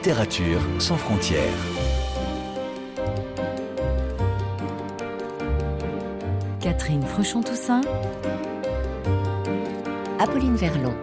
Littérature sans frontières. Catherine Fruchon-Toussaint, Apolline Verlon.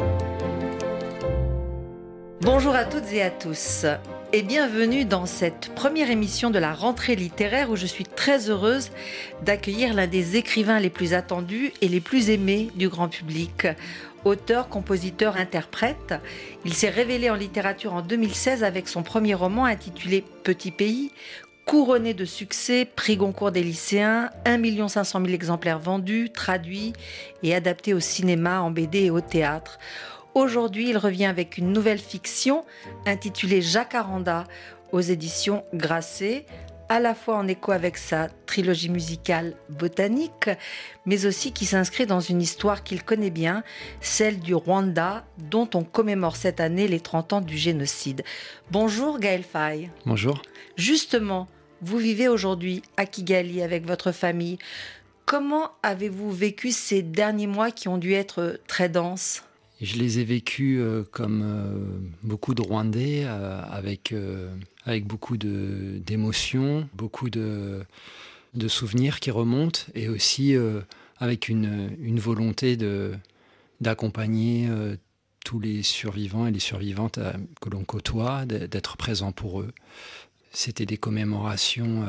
Bonjour à toutes et à tous et bienvenue dans cette première émission de la rentrée littéraire où je suis très heureuse d'accueillir l'un des écrivains les plus attendus et les plus aimés du grand public. Auteur, compositeur, interprète, il s'est révélé en littérature en 2016 avec son premier roman intitulé Petit pays, couronné de succès, prix Goncourt des lycéens, 1 500 000 exemplaires vendus, traduits et adaptés au cinéma, en BD et au théâtre. Aujourd'hui, il revient avec une nouvelle fiction intitulée Jacaranda aux éditions Grasset, à la fois en écho avec sa trilogie musicale Botanique, mais aussi qui s'inscrit dans une histoire qu'il connaît bien, celle du Rwanda, dont on commémore cette année les 30 ans du génocide. Bonjour Gaël Faye. Bonjour. Justement, vous vivez aujourd'hui à Kigali avec votre famille. Comment avez-vous vécu ces derniers mois qui ont dû être très denses ? Je les ai vécus comme beaucoup de Rwandais, avec beaucoup d'émotions, beaucoup de souvenirs qui remontent, et aussi avec une volonté d'accompagner tous les survivants et les survivantes que l'on côtoie, d'être présent pour eux. C'était des commémorations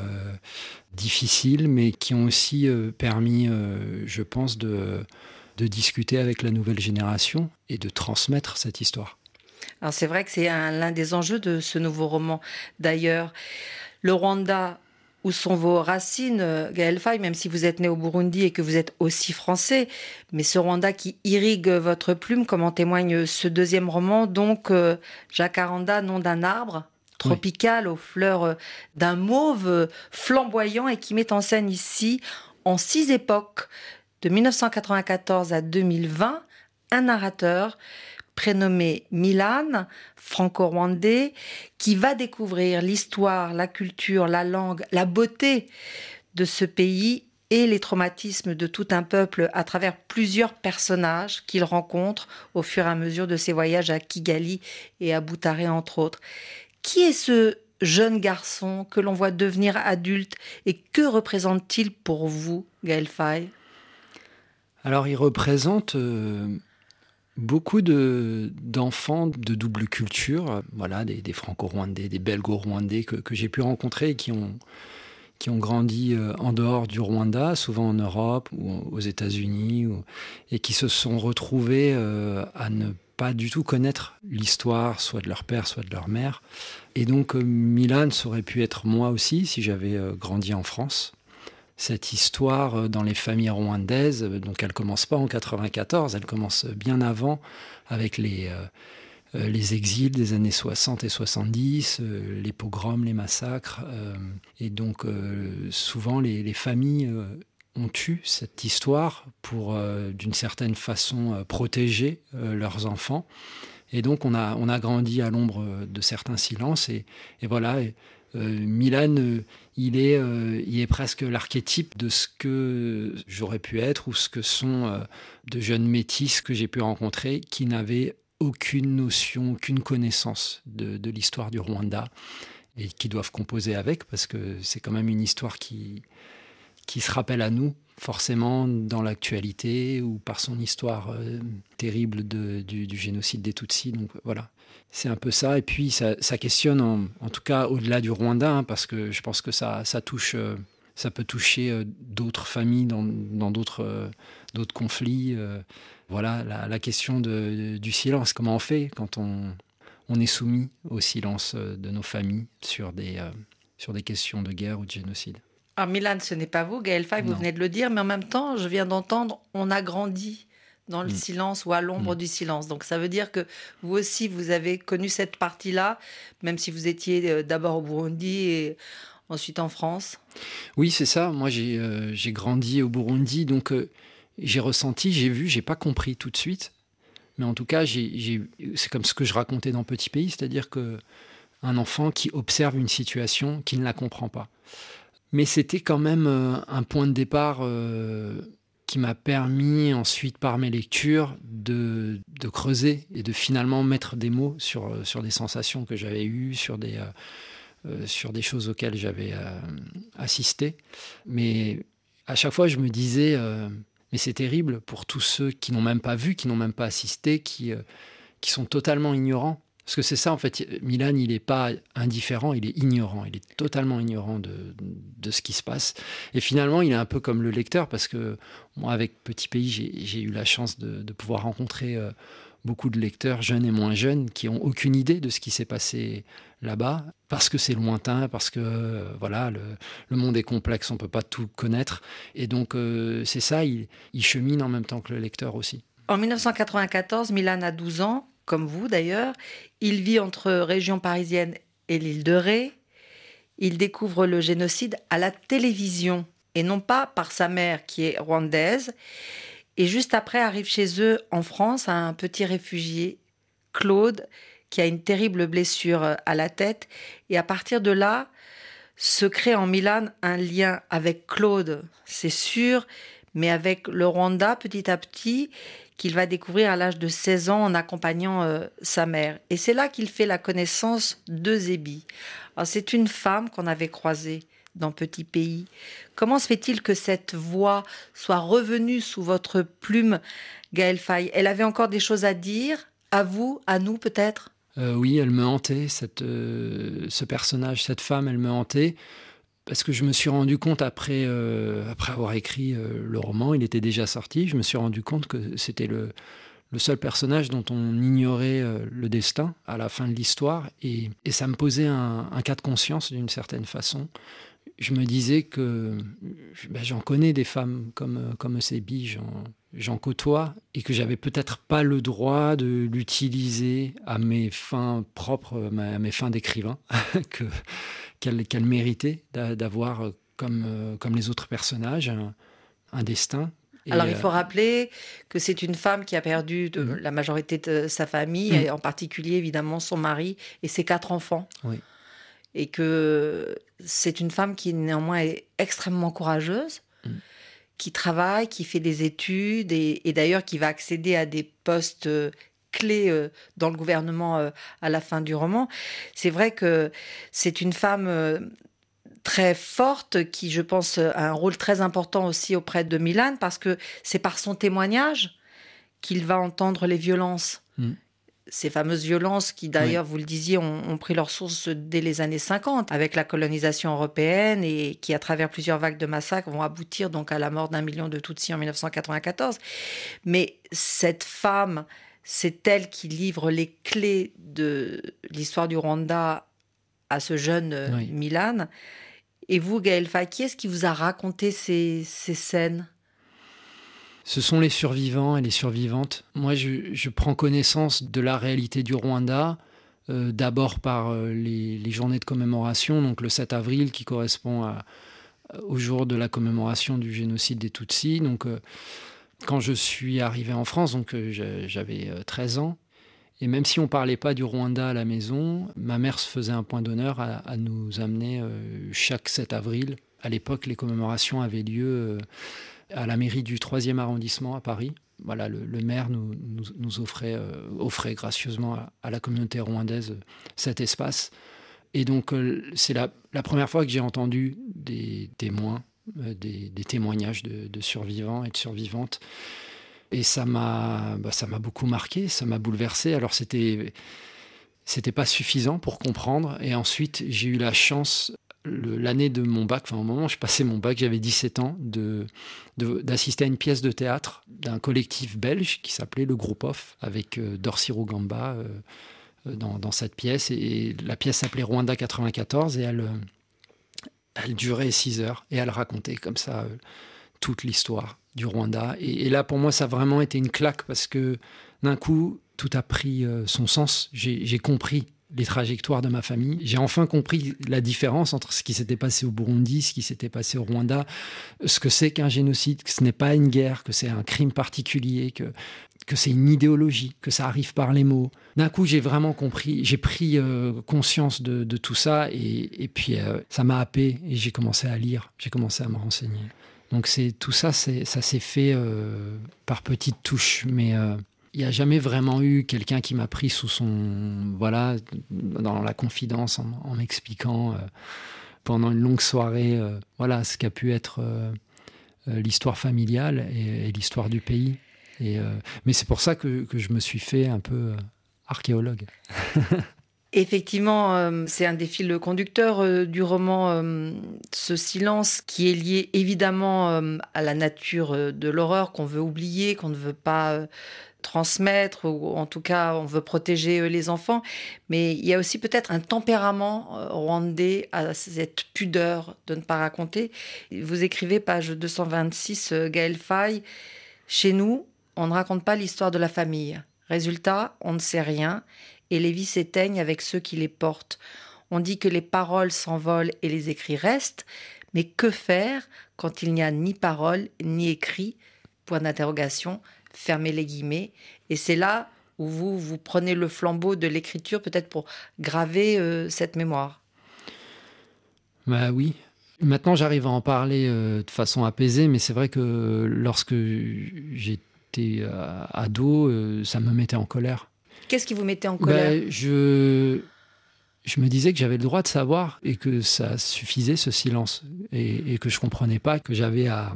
difficiles, mais qui ont aussi permis, je pense, de discuter avec la nouvelle génération et de transmettre cette histoire. Alors c'est vrai que c'est l'un des enjeux de ce nouveau roman. D'ailleurs, le Rwanda, où sont vos racines, Gaël Faye, même si vous êtes né au Burundi et que vous êtes aussi français, mais ce Rwanda qui irrigue votre plume, comme en témoigne ce deuxième roman, donc Jacaranda, nom d'un arbre tropical, oui, aux fleurs d'un mauve flamboyant et qui met en scène ici, en 6 époques, de 1994 à 2020, un narrateur prénommé Milan, franco-rwandais, qui va découvrir l'histoire, la culture, la langue, la beauté de ce pays et les traumatismes de tout un peuple à travers plusieurs personnages qu'il rencontre au fur et à mesure de ses voyages à Kigali et à Butare, entre autres. Qui est ce jeune garçon que l'on voit devenir adulte et que représente-t-il pour vous, Gaël Faye ? Alors, il représente beaucoup d'enfants de double culture, voilà, des franco-rwandais, des belgo-rwandais que j'ai pu rencontrer et qui ont grandi en dehors du Rwanda, souvent en Europe ou aux États-Unis, et qui se sont retrouvés à ne pas du tout connaître l'histoire, soit de leur père, soit de leur mère. Et donc, Milan, ça aurait pu être moi aussi, si j'avais grandi en France. Cette histoire dans les familles rwandaises, donc elle ne commence pas en 1994, elle commence bien avant, avec les exils des années 60 et 70, les pogroms, les massacres. Et donc, souvent, les familles ont eu cette histoire pour, d'une certaine façon, protéger leurs enfants. Et donc, on a grandi à l'ombre de certains silences. Et voilà, Milan, il est presque l'archétype de ce que j'aurais pu être ou ce que sont de jeunes métis que j'ai pu rencontrer qui n'avaient aucune notion, aucune connaissance de l'histoire du Rwanda et qui doivent composer avec, parce que c'est quand même une histoire qui se rappelle à nous, forcément dans l'actualité ou par son histoire terrible du génocide des Tutsis. Donc voilà, c'est un peu ça. Et puis ça questionne, en tout cas au-delà du Rwanda, parce que je pense que ça peut toucher d'autres familles dans d'autres conflits. Voilà, la question du silence. Comment on fait quand on est soumis au silence de nos familles sur des questions de guerre ou de génocide. Alors Milan, ce n'est pas vous, Gaël Faye, vous venez de le dire, mais en même temps, je viens d'entendre, on a grandi dans le silence ou à l'ombre du silence. Donc ça veut dire que vous aussi, vous avez connu cette partie-là, même si vous étiez d'abord au Burundi et ensuite en France. Oui, c'est ça. Moi, j'ai grandi au Burundi, donc j'ai ressenti, j'ai vu, j'ai pas compris tout de suite. Mais en tout cas, c'est comme ce que je racontais dans Petit pays, c'est-à-dire qu'un enfant qui observe une situation, qui ne la comprend pas. Mais c'était quand même un point de départ qui m'a permis ensuite, par mes lectures, de creuser et de finalement mettre des mots sur des sensations que j'avais eues, sur des choses auxquelles j'avais assisté. Mais à chaque fois, je me disais, mais c'est terrible pour tous ceux qui n'ont même pas vu, qui n'ont même pas assisté, qui sont totalement ignorants. Parce que c'est ça, en fait, Milan, il n'est pas indifférent, il est ignorant. Il est totalement ignorant de ce qui se passe. Et finalement, il est un peu comme le lecteur, parce que moi, avec Petit Pays, j'ai eu la chance de pouvoir rencontrer beaucoup de lecteurs, jeunes et moins jeunes, qui n'ont aucune idée de ce qui s'est passé là-bas, parce que c'est lointain, parce que voilà, le monde est complexe, on ne peut pas tout connaître. Et donc, c'est ça, il chemine en même temps que le lecteur aussi. En 1994, Milan a 12 ans, comme vous d'ailleurs. Il vit entre région parisienne et l'île de Ré. Il découvre le génocide à la télévision et non pas par sa mère qui est rwandaise. Et juste après arrive chez eux en France un petit réfugié, Claude, qui a une terrible blessure à la tête. Et à partir de là, se crée en Milan un lien avec Claude, c'est sûr, mais avec le Rwanda petit à petit, qu'il va découvrir à l'âge de 16 ans en accompagnant sa mère. Et c'est là qu'il fait la connaissance de Zébi. Alors, c'est une femme qu'on avait croisée dans Petit Pays. Comment se fait-il que cette voix soit revenue sous votre plume, Gaël Faye ? Elle avait encore des choses à dire, à vous, à nous peut-être ? Oui, elle me hantait, ce personnage, cette femme, elle me hantait. Parce que je me suis rendu compte après avoir écrit le roman, il était déjà sorti, je me suis rendu compte que c'était le seul personnage dont on ignorait le destin à la fin de l'histoire. Et ça me posait un cas de conscience d'une certaine façon. Je me disais que j'en connais des femmes comme Zébi, j'en côtoie, et que j'avais peut-être pas le droit de l'utiliser à mes fins propres, à mes fins d'écrivain, qu'elle méritait d'avoir, comme les autres personnages, un destin. Alors, il faut rappeler que c'est une femme qui a perdu la majorité de sa famille, et en particulier, évidemment, son mari et ses 4 enfants. Oui. Et que c'est une femme qui, néanmoins, est extrêmement courageuse, qui travaille, qui fait des études, et d'ailleurs, qui va accéder à des postes clés dans le gouvernement à la fin du roman. C'est vrai que c'est une femme très forte qui, je pense, a un rôle très important aussi auprès de Milan, parce que c'est par son témoignage qu'il va entendre les violences. Ces fameuses violences qui, d'ailleurs, vous le disiez, ont pris leur source dès les années 50, avec la colonisation européenne, et qui, à travers plusieurs vagues de massacres, vont aboutir donc à la mort d'1 million de Tutsis en 1994. Mais cette femme, c'est elle qui livre les clés de l'histoire du Rwanda à ce jeune Milan. Et vous, Gaël Faye, qui est-ce qui vous a raconté ces scènes ? Ce sont les survivants et les survivantes. Moi, je prends connaissance de la réalité du Rwanda, d'abord par les journées de commémoration, donc le 7 avril qui correspond au jour de la commémoration du génocide des Tutsis. Donc, quand je suis arrivé en France, donc j'avais 13 ans, et même si on ne parlait pas du Rwanda à la maison, ma mère se faisait un point d'honneur à nous amener chaque 7 avril. À l'époque, les commémorations avaient lieu à la mairie du 3e arrondissement à Paris. Voilà, le maire nous offrait gracieusement à la communauté rwandaise cet espace. Et donc, c'est la première fois que j'ai entendu des témoins, des témoignages de survivants et de survivantes. Et ça m'a beaucoup marqué, ça m'a bouleversé. Alors, c'était pas suffisant pour comprendre. Et ensuite, j'ai eu la chance, l'année de mon bac, au moment où je passais mon bac, j'avais 17 ans, d'assister à une pièce de théâtre d'un collectif belge qui s'appelait Le Groupe Off, avec Dorcy Rugamba dans cette pièce. Et la pièce s'appelait Rwanda 94, et elle durait 6 heures, et elle racontait comme ça toute l'histoire du Rwanda. Et là, pour moi, ça a vraiment été une claque, parce que d'un coup, tout a pris son sens. J'ai compris les trajectoires de ma famille. J'ai enfin compris la différence entre ce qui s'était passé au Burundi, ce qui s'était passé au Rwanda, ce que c'est qu'un génocide, que ce n'est pas une guerre, que c'est un crime particulier, que c'est une idéologie, que ça arrive par les mots. D'un coup, j'ai vraiment compris, j'ai pris conscience de tout ça, et puis ça m'a happé, et j'ai commencé à lire, j'ai commencé à me renseigner. Donc tout ça, ça s'est fait par petites touches, mais il n'y a jamais vraiment eu quelqu'un qui m'a pris sous son... Voilà, dans la confidence, en m'expliquant pendant une longue soirée, voilà, ce qu'a pu être l'histoire familiale et l'histoire du pays. Mais c'est pour ça que je me suis fait un peu archéologue. Effectivement, c'est un des fils conducteurs du roman, ce silence qui est lié évidemment à la nature de l'horreur qu'on veut oublier, qu'on ne veut pas transmettre, ou en tout cas on veut protéger les enfants. Mais il y a aussi peut-être un tempérament rwandais à cette pudeur de ne pas raconter. Vous écrivez, page 226, Gaël Faye, « Chez nous, on ne raconte pas l'histoire de la famille. Résultat, on ne sait rien. Et les vies s'éteignent avec ceux qui les portent. On dit que les paroles s'envolent et les écrits restent, mais que faire quand il n'y a ni parole ni écrit ? Point d'interrogation, fermez les guillemets. Et c'est là où vous prenez le flambeau de l'écriture, peut-être pour graver cette mémoire. Bah oui. Maintenant, j'arrive à en parler de façon apaisée, mais c'est vrai que lorsque j'étais ado, ça me mettait en colère. Qu'est-ce qui vous mettait en colère ? Je me disais que j'avais le droit de savoir et que ça suffisait, ce silence. Et que je ne comprenais pas que j'avais à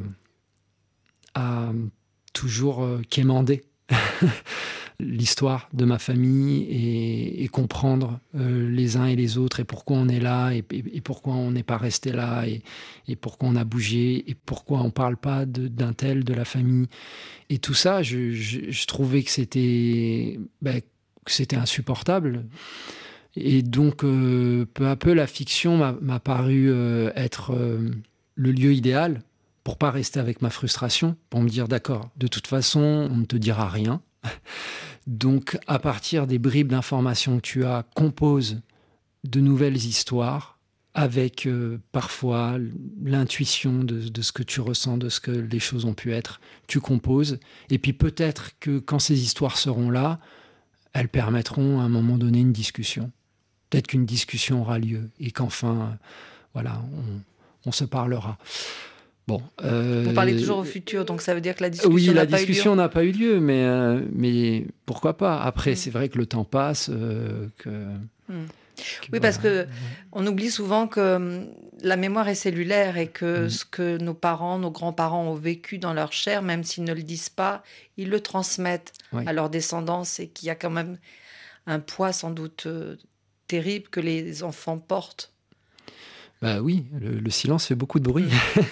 toujours quémander l'histoire de ma famille et comprendre les uns et les autres et pourquoi on est là et pourquoi on n'est pas resté là et pourquoi on a bougé et pourquoi on ne parle pas d'un tel, de la famille. Et tout ça, je trouvais que c'était insupportable. Et donc, peu à peu, la fiction m'a paru être le lieu idéal pour pas rester avec ma frustration, pour me dire, d'accord, de toute façon, on ne te dira rien. Donc, à partir des bribes d'informations que tu as, compose de nouvelles histoires avec parfois l'intuition de ce que tu ressens, de ce que les choses ont pu être. Tu composes. Et puis peut-être que quand ces histoires seront là, elles permettront à un moment donné une discussion. Peut-être qu'une discussion aura lieu et qu'enfin, voilà, on se parlera. Bon, vous parlez toujours au futur, donc ça veut dire que la discussion oui, n'a la pas discussion eu lieu. n'a pas eu lieu, mais pourquoi pas ? Après, c'est vrai que le temps passe, Oui, parce que on oublie souvent que la mémoire est cellulaire et que ce que nos parents, nos grands-parents ont vécu dans leur chair, même s'ils ne le disent pas, ils le transmettent à leur descendance et qu'il y a quand même un poids sans doute terrible que les enfants portent. Bah oui, le silence fait beaucoup de bruit.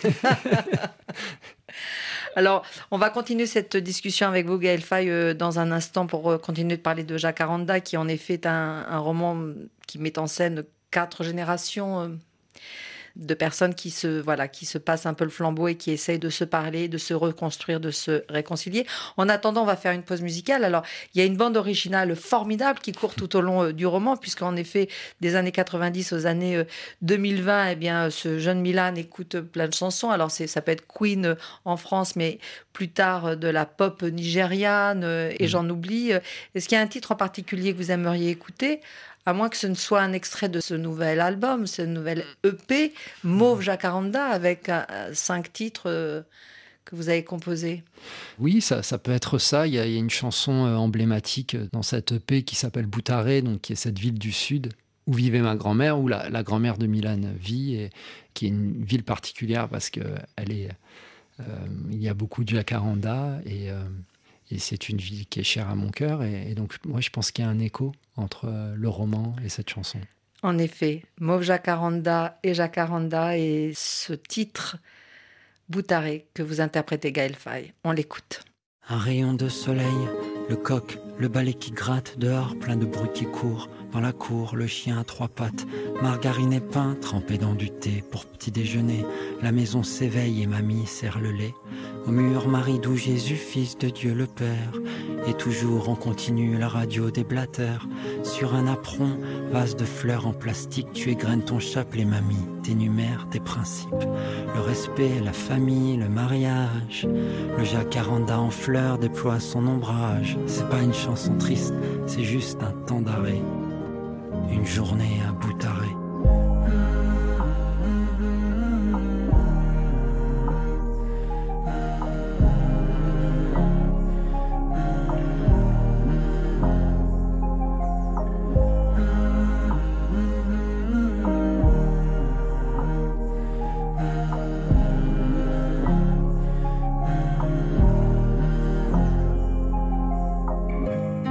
Alors, on va continuer cette discussion avec vous, Gaël Faye, dans un instant pour continuer de parler de Jacaranda, qui en effet est un roman qui met en scène 4 générations de personnes qui se passent un peu le flambeau et qui essayent de se parler, de se reconstruire, de se réconcilier. En attendant, on va faire une pause musicale. Alors, il y a une bande originale formidable qui court tout au long du roman, puisqu'en effet, des années 90 aux années 2020, eh bien, ce jeune Milan écoute plein de chansons. Alors, ça peut être Queen en France, mais plus tard de la pop nigériane, et j'en oublie. Est-ce qu'il y a un titre en particulier que vous aimeriez écouter ? À moins que ce ne soit un extrait de ce nouvel album, ce nouvel EP, Mauve Jacaranda, avec 5 titres que vous avez composés. Oui, ça peut être ça. Il y a une chanson emblématique dans cet EP qui s'appelle Boutaré, donc qui est cette ville du Sud où vivait ma grand-mère, où la grand-mère de Milan vit, et qui est une ville particulière parce qu'il y a beaucoup de jacaranda et c'est une ville qui est chère à mon cœur. Et donc, moi, je pense qu'il y a un écho entre le roman et cette chanson. En effet, Mauve Jacaranda et ce titre, Boutaré, que vous interprétez, Gaël Faye. On l'écoute. Un rayon de soleil, le coq, le balai qui gratte, dehors plein de bruit qui court. Dans la cour, le chien à 3 pattes, margarine et pain trempés dans du thé pour petit déjeuner. La maison s'éveille et mamie sert le lait. Au mur, Marie d'où Jésus, fils de Dieu le Père. Et toujours on continue la radio des blatters. Sur un apron, vase de fleurs en plastique, tu égrènes ton chapelet, mamie, t'énumères tes principes. Le respect, la famille, le mariage. Le jacaranda en fleurs déploie son ombrage. C'est pas une chanson triste, c'est juste un temps d'arrêt. Une journée à Boutaré.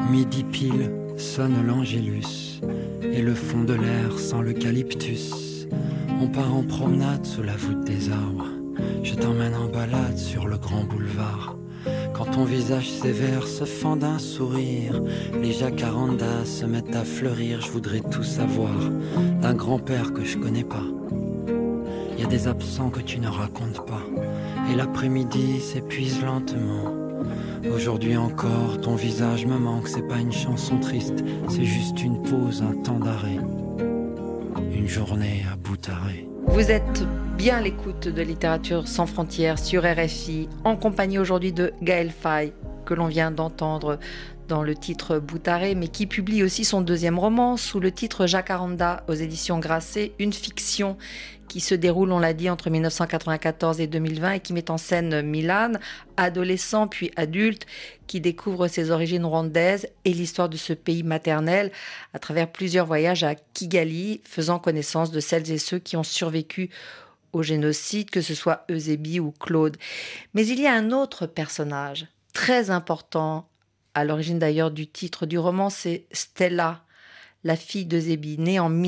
Midi pile, sonne l'angélus, et le fond de l'air sent l'eucalyptus. On part en promenade sous la voûte des arbres, je t'emmène en balade sur le grand boulevard. Quand ton visage sévère se fend d'un sourire, les jacarandas se mettent à fleurir. Je voudrais tout savoir d'un grand-père que je connais pas. Y a des absents que tu ne racontes pas, et l'après-midi s'épuise lentement. Aujourd'hui encore, ton visage me manque. C'est pas une chanson triste, c'est juste une pause, un temps d'arrêt. Une journée à bout d'arrêt. Vous êtes bien à l'écoute de Littérature sans frontières sur RFI, en compagnie aujourd'hui de Gaël Faye, que l'on vient d'entendre dans le titre Boutaré, mais qui publie aussi son deuxième roman sous le titre Jacaranda aux éditions Grasset, une fiction qui se déroule, on l'a dit, entre 1994 et 2020 et qui met en scène Milan, adolescent puis adulte, qui découvre ses origines rwandaises et l'histoire de ce pays maternel à travers plusieurs voyages à Kigali, faisant connaissance de celles et ceux qui ont survécu au génocide, que ce soit Eusébie ou Claude. Mais il y a un autre personnage très important, à l'origine d'ailleurs du titre du roman, c'est Stella, la fille d'Eusébie, née en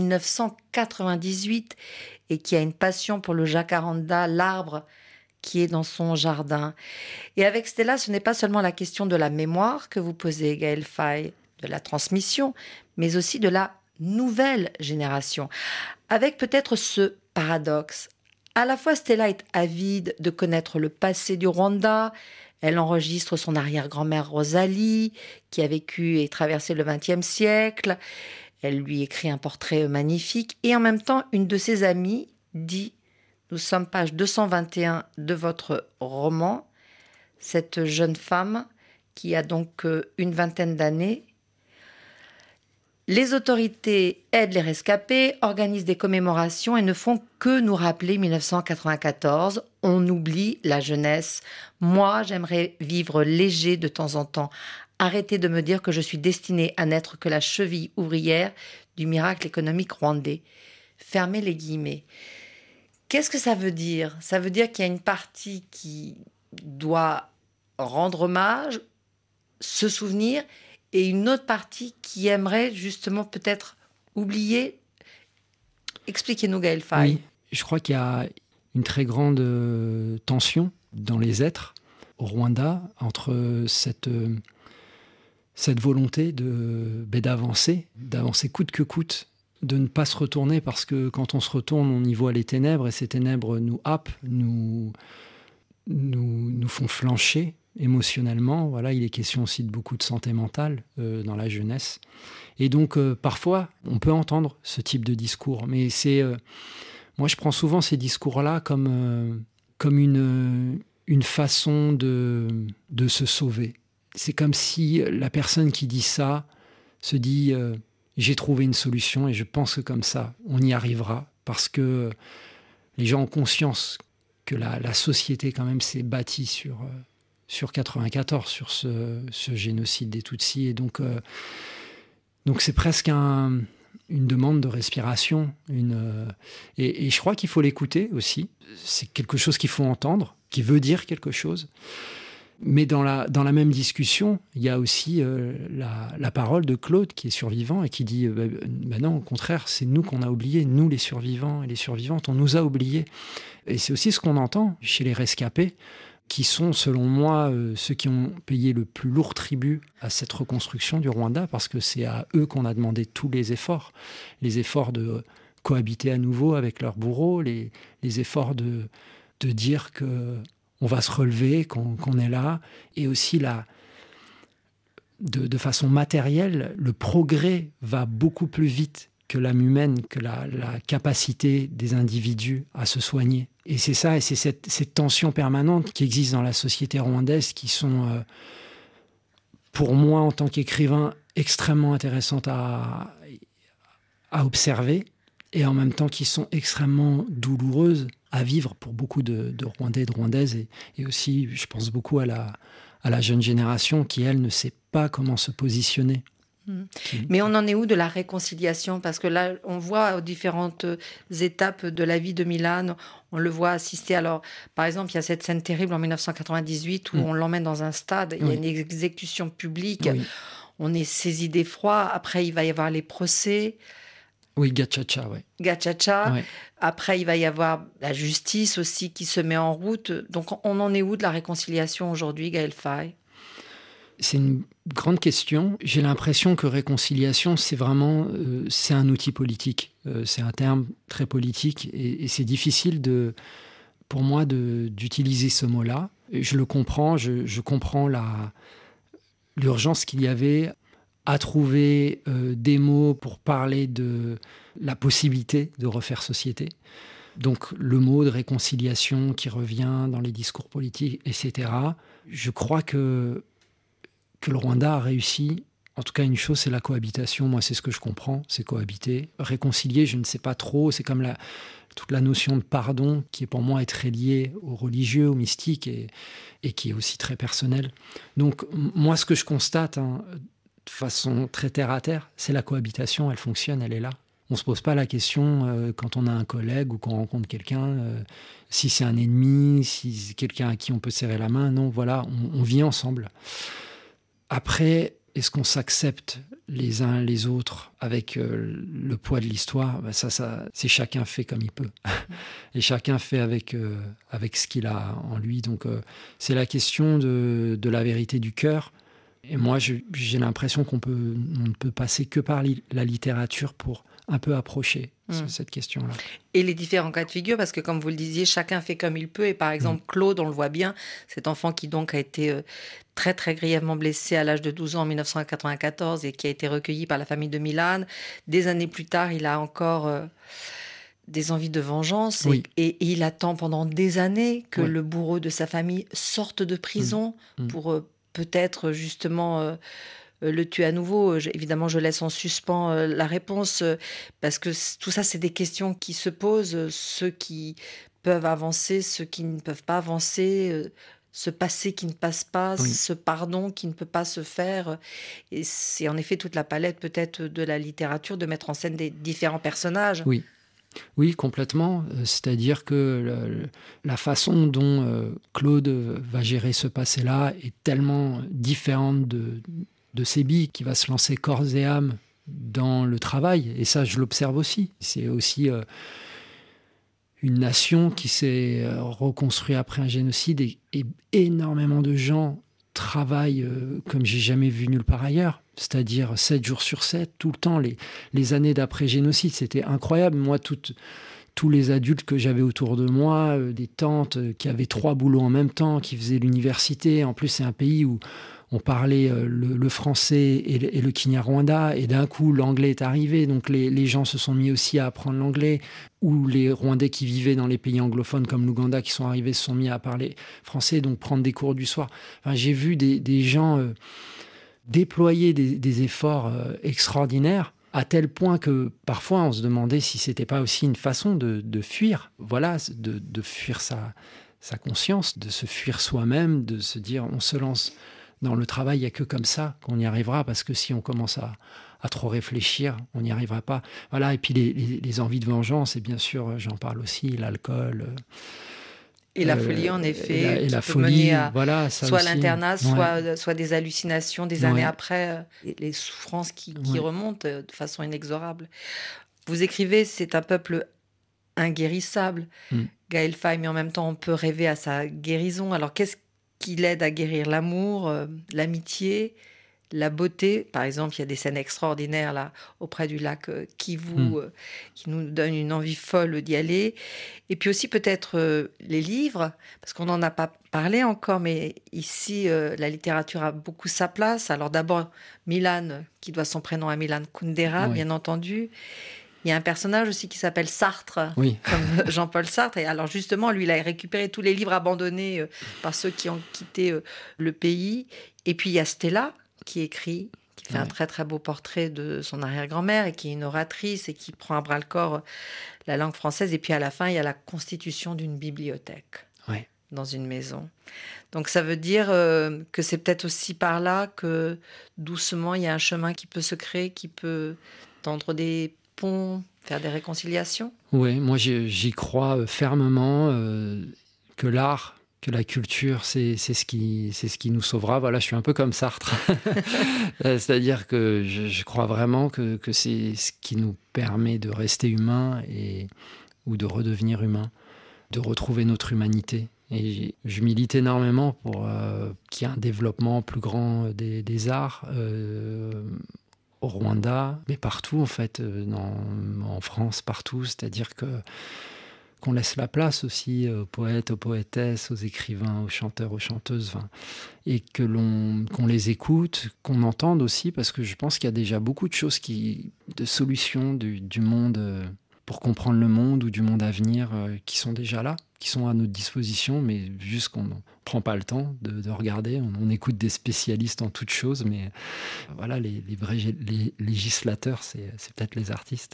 1998 et qui a une passion pour le jacaranda, l'arbre qui est dans son jardin. Et avec Stella, ce n'est pas seulement la question de la mémoire que vous posez, Gaël Faye, de la transmission, mais aussi de la nouvelle génération. Avec peut-être ce paradoxe. À la fois, Stella est avide de connaître le passé du Rwanda. Elle enregistre son arrière-grand-mère Rosalie, qui a vécu et traversé le XXe siècle. Elle lui écrit un portrait magnifique. Et en même temps, une de ses amies dit, nous sommes page 221 de votre roman, cette jeune femme qui a donc une vingtaine d'années. Les autorités aident les rescapés, organisent des commémorations et ne font que nous rappeler 1994. On oublie la jeunesse. Moi, j'aimerais vivre léger de temps en temps. Arrêtez de me dire que je suis destinée à n'être que la cheville ouvrière du miracle économique rwandais. Fermez les guillemets. Qu'est-ce que ça veut dire ? Ça veut dire qu'il y a une partie qui doit rendre hommage, se souvenir, et une autre partie qui aimerait justement peut-être oublier. Expliquez-nous, Gaël Faye. Oui, je crois qu'il y a une très grande tension dans les êtres au Rwanda entre cette volonté d'avancer coûte que coûte, de ne pas se retourner, parce que quand on se retourne, on y voit les ténèbres, et ces ténèbres nous happent, nous font flancher émotionnellement. Voilà, il est question aussi de beaucoup de santé mentale dans la jeunesse. Et donc, parfois, on peut entendre ce type de discours. Mais moi, je prends souvent ces discours-là comme une façon de se sauver. C'est comme si la personne qui dit ça se dit j'ai trouvé une solution et je pense que comme ça, on y arrivera. Parce que les gens ont conscience que la société, quand même, s'est bâtie sur 94, sur ce génocide des Tutsis. Et donc c'est presque une demande de respiration. Et je crois qu'il faut l'écouter aussi. C'est quelque chose qu'il faut entendre, qui veut dire quelque chose. Mais dans la même discussion, il y a aussi la parole de Claude qui est survivant et qui dit non, au contraire, c'est nous qu'on a oubliés, nous les survivants et les survivantes, on nous a oubliés. Et c'est aussi ce qu'on entend chez les rescapés, qui sont, selon moi, ceux qui ont payé le plus lourd tribut à cette reconstruction du Rwanda, parce que c'est à eux qu'on a demandé tous les efforts de cohabiter à nouveau avec leurs bourreaux, les efforts de dire que on va se relever, qu'on est là, et aussi de façon matérielle, le progrès va beaucoup plus vite que l'âme humaine, que la capacité des individus à se soigner. Et c'est ça, et c'est cette tension permanente qui existe dans la société rwandaise, qui sont, pour moi, en tant qu'écrivain, extrêmement intéressantes à observer, et en même temps qui sont extrêmement douloureuses à vivre pour beaucoup de Rwandais et de Rwandaises, et aussi, je pense beaucoup à la jeune génération qui, elle, ne sait pas comment se positionner. Mais on en est où de la réconciliation ? Parce que là, on voit aux différentes étapes de la vie de Milan, on le voit assister. Alors, par exemple, il y a cette scène terrible en 1998 où on l'emmène dans un stade, il y a une exécution publique. Oui. on est saisi d'effroi. Après, il va y avoir les procès. Oui, Gachacha, ouais. Gachacha. Ouais. Après, il va y avoir la justice aussi qui se met en route. Donc, on en est où de la réconciliation aujourd'hui, Gaël Faye? C'est une grande question. J'ai l'impression que réconciliation, c'est vraiment c'est un outil politique. C'est un terme très politique et c'est difficile pour moi d'utiliser ce mot-là. Et je le comprends, je comprends l'urgence qu'il y avait à trouver des mots pour parler de la possibilité de refaire société. Donc le mot de réconciliation qui revient dans les discours politiques, etc. Je crois que le Rwanda a réussi. En tout cas, une chose, c'est la cohabitation. Moi, c'est ce que je comprends, c'est cohabiter. Réconcilier, je ne sais pas trop. C'est comme toute la notion de pardon qui, pour moi, est très liée au religieux, au mystique et qui est aussi très personnelle. Donc, moi, ce que je constate, de façon très terre-à-terre, c'est la cohabitation. Elle fonctionne, elle est là. On ne se pose pas la question quand on a un collègue ou qu'on rencontre quelqu'un, si c'est un ennemi, si c'est quelqu'un à qui on peut serrer la main. Non, voilà, on vit ensemble. Après, est-ce qu'on s'accepte les uns les autres avec le poids de l'histoire? Ça, c'est chacun fait comme il peut. Et chacun fait avec ce qu'il a en lui. Donc, c'est la question de la vérité du cœur. Et moi, j'ai l'impression on ne peut passer que par la littérature pour un peu approcher cette question-là. Et les différents cas de figure, parce que comme vous le disiez, chacun fait comme il peut. Et par exemple, Claude, on le voit bien, cet enfant qui donc a été très très grièvement blessé à l'âge de 12 ans en 1994 et qui a été recueilli par la famille de Milan. Des années plus tard, il a encore des envies de vengeance et il attend pendant des années que le bourreau de sa famille sorte de prison pour peut-être justement le tuer à nouveau. Évidemment, je laisse en suspens la réponse parce que tout ça, c'est des questions qui se posent. Ceux qui peuvent avancer, ceux qui ne peuvent pas avancer, ce passé qui ne passe pas, ce pardon qui ne peut pas se faire. Et c'est en effet toute la palette peut-être de la littérature de mettre en scène des différents personnages. Oui, complètement. C'est-à-dire que la façon dont Claude va gérer ce passé-là est tellement différente de Sébi, qui va se lancer corps et âme dans le travail. Et ça, je l'observe aussi. C'est aussi une nation qui s'est reconstruite après un génocide et énormément de gens travaillent comme j'ai jamais vu nulle part ailleurs. C'est-à-dire 7 jours sur 7, tout le temps. Les années d'après-génocide, c'était incroyable. Moi, tous les adultes que j'avais autour de moi, des tantes qui avaient 3 boulots en même temps, qui faisaient l'université. En plus, c'est un pays où on parlait le français et le Kinyarwanda, et d'un coup, l'anglais est arrivé. Donc, les gens se sont mis aussi à apprendre l'anglais. Ou les Rwandais qui vivaient dans les pays anglophones comme l'Ouganda qui sont arrivés se sont mis à parler français, donc prendre des cours du soir. Enfin, j'ai vu des gens déployer des efforts extraordinaires, à tel point que parfois on se demandait si c'était pas aussi une façon de fuir, voilà, de fuir sa conscience, de se fuir soi-même, de se dire on se lance dans le travail, il n'y a que comme ça qu'on y arrivera, parce que si on commence à trop réfléchir, on n'y arrivera pas. Voilà, et puis les envies de vengeance, et bien sûr, j'en parle aussi, l'alcool. Et la folie, en effet, et la peut folie, mener à voilà, ça soit aussi. l'internat, soit des hallucinations des années après, les souffrances qui remontent de façon inexorable. Vous écrivez, c'est un peuple inguérissable, Gaël Faye, mais en même temps, on peut rêver à sa guérison. Alors, qu'est-ce qui l'aide à guérir? L'amour, l'amitié, la beauté. Par exemple, il y a des scènes extraordinaires là auprès du lac Kivu qui nous donnent une envie folle d'y aller. Et puis aussi peut-être les livres, parce qu'on n'en a pas parlé encore, mais ici la littérature a beaucoup sa place. Alors d'abord Milan, qui doit son prénom à Milan Kundera, bien entendu. Il y a un personnage aussi qui s'appelle Sartre, comme Jean-Paul Sartre. Et alors justement, lui, il a récupéré tous les livres abandonnés par ceux qui ont quitté le pays. Et puis il y a Stella, qui écrit, qui fait un très très beau portrait de son arrière-grand-mère et qui est une oratrice et qui prend à bras-le-corps la langue française. Et puis à la fin, il y a la constitution d'une bibliothèque dans une maison. Donc ça veut dire que c'est peut-être aussi par là que doucement, il y a un chemin qui peut se créer, qui peut tendre des ponts, faire des réconciliations. Oui, moi j'y crois fermement que l'art que la culture, c'est ce qui nous sauvera. Voilà, je suis un peu comme Sartre. C'est-à-dire que je crois vraiment que c'est ce qui nous permet de rester humain ou de redevenir humain, de retrouver notre humanité. Et je milite énormément pour qu'il y ait un développement plus grand des arts au Rwanda, mais partout en fait, en France, partout. C'est-à-dire qu'on laisse la place aussi aux poètes, aux poétesses, aux écrivains, aux chanteurs, aux chanteuses, et qu'on les écoute, qu'on entende aussi, parce que je pense qu'il y a déjà beaucoup de choses, de solutions du monde, pour comprendre le monde ou du monde à venir, qui sont déjà là, qui sont à notre disposition, mais juste qu'on ne prend pas le temps de regarder. On écoute des spécialistes en toutes choses, mais voilà, les vrais législateurs, c'est peut-être les artistes.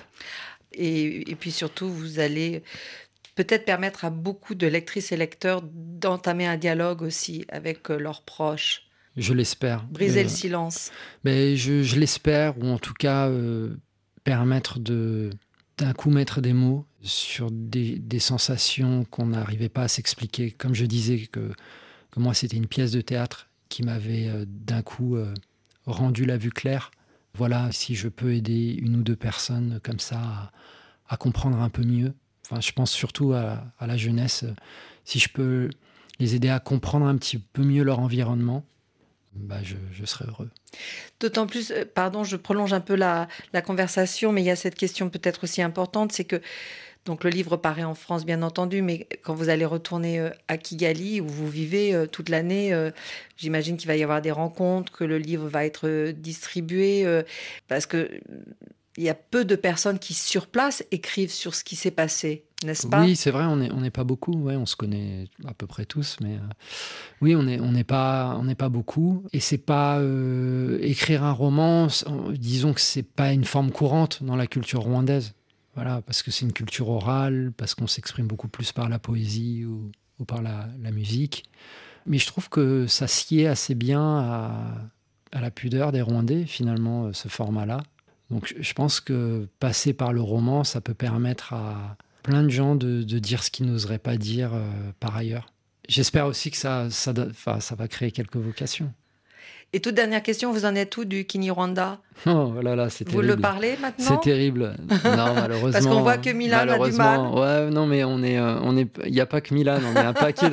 Et puis surtout, vous allez peut-être permettre à beaucoup de lectrices et lecteurs d'entamer un dialogue aussi avec leurs proches. Je l'espère. Briser le silence. Mais je l'espère, ou en tout cas permettre d'un coup mettre des mots sur des sensations qu'on n'arrivait pas à s'expliquer. Comme je disais que moi, c'était une pièce de théâtre qui m'avait d'un coup rendu la vue claire. Voilà, si je peux aider une ou deux personnes comme ça à comprendre un peu mieux. Enfin, je pense surtout à la jeunesse. Si je peux les aider à comprendre un petit peu mieux leur environnement, je serais heureux. D'autant plus, pardon, je prolonge un peu la conversation, mais il y a cette question peut-être aussi importante, c'est que donc le livre paraît en France, bien entendu, mais quand vous allez retourner à Kigali, où vous vivez toute l'année, j'imagine qu'il va y avoir des rencontres, que le livre va être distribué, parce qu'il y a peu de personnes qui, sur place, écrivent sur ce qui s'est passé, n'est-ce pas ? Oui, c'est vrai, on n'est pas beaucoup, ouais, on se connaît à peu près tous, mais oui, on n'est pas beaucoup. Et c'est pas écrire un roman, disons que c'est pas une forme courante dans la culture rwandaise. Voilà, parce que c'est une culture orale, parce qu'on s'exprime beaucoup plus par la poésie ou par la musique. Mais je trouve que ça sied assez bien à la pudeur des Rwandais, finalement, ce format-là. Donc je pense que passer par le roman, ça peut permettre à plein de gens de dire ce qu'ils n'oseraient pas dire par ailleurs. J'espère aussi que ça va créer quelques vocations. Et toute dernière question, vous en êtes où du Kinyarwanda ? Oh là là, c'est terrible. Vous le parlez maintenant ? C'est terrible. Non, malheureusement. Parce qu'on voit que Milan a du mal. Ouais, non, mais il n'y a pas que Milan, on est un paquet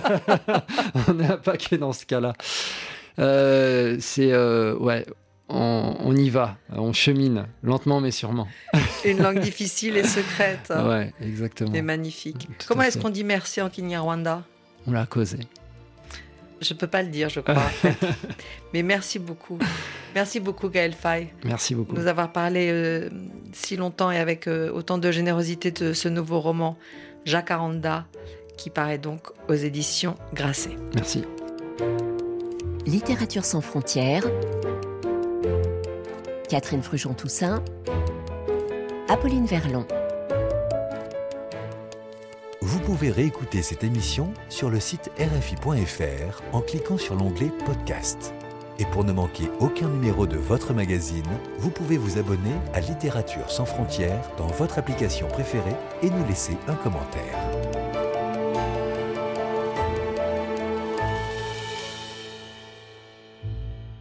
on est un paquet dans ce cas-là. Ouais, on y va, on chemine, lentement mais sûrement. Une langue difficile et secrète. Ouais, exactement. Mais magnifique. Comment est-ce qu'on dit merci en Kinyarwanda ? On l'a causé. Je ne peux pas le dire, je crois. En fait. Mais merci beaucoup. Merci beaucoup, Gaël Faye. Merci beaucoup. De nous avoir parlé si longtemps et avec autant de générosité de ce nouveau roman, Jacaranda, qui paraît donc aux éditions Grasset. Merci. Littérature sans frontières. Catherine Fruchon-Toussaint. Apolline Verlon. Vous pouvez réécouter cette émission sur le site rfi.fr en cliquant sur l'onglet Podcast. Et pour ne manquer aucun numéro de votre magazine, vous pouvez vous abonner à Littérature sans frontières dans votre application préférée et nous laisser un commentaire.